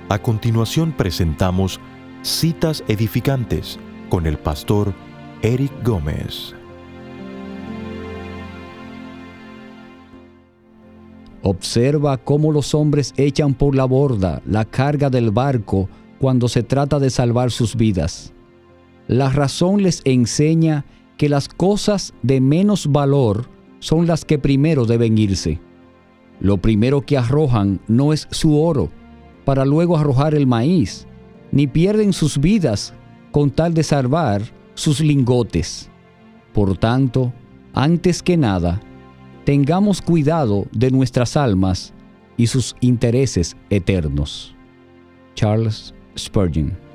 A continuación presentamos Citas Edificantes con el pastor Eric Gómez. Observa cómo los hombres echan por la borda la carga del barco cuando se trata de salvar sus vidas. La razón les enseña que las cosas de menos valor son las que primero deben irse. Lo primero que arrojan no es su oro, para luego arrojar el maíz, ni pierden sus vidas con tal de salvar sus lingotes. Por tanto, antes que nada, tengamos cuidado de nuestras almas y sus intereses eternos. Charles Spurgeon.